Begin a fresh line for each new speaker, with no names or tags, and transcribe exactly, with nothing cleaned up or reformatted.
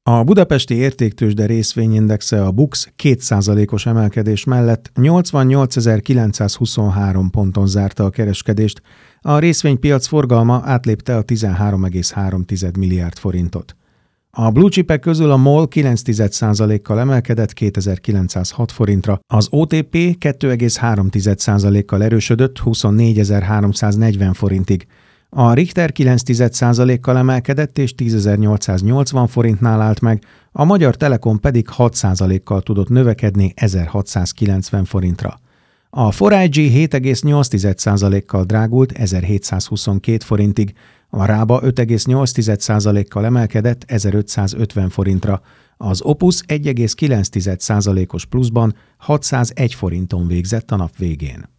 A budapesti értéktőzsde részvényindexe a BUX két százalékos emelkedés mellett nyolcvannyolcezer-kilencszázhuszonhárom ponton zárta a kereskedést, a részvénypiac forgalma átlépte a tizenhárom egész három milliárd forintot. A blue chipek közül a MOL kilenc százalékkal emelkedett kétezer-kilencszázhat forintra, az o té pé két egész három százalékkal erősödött huszonnégyezerháromszáznegyven forintig, a Richter kilenc százalékkal emelkedett és tízezer-nyolcszáznyolcvan forintnál állt meg, a Magyar Telekom pedig hat százalékkal tudott növekedni ezerhatszázkilencven forintra. A four I G hét egész nyolc százalékkal drágult ezerhétszázhuszonkét forintig, a Rába öt egész nyolc százalékkal emelkedett ezerötszázötven forintra, az Opus egy egész kilenc százalékos pluszban hatszázegy forinton végzett a nap végén.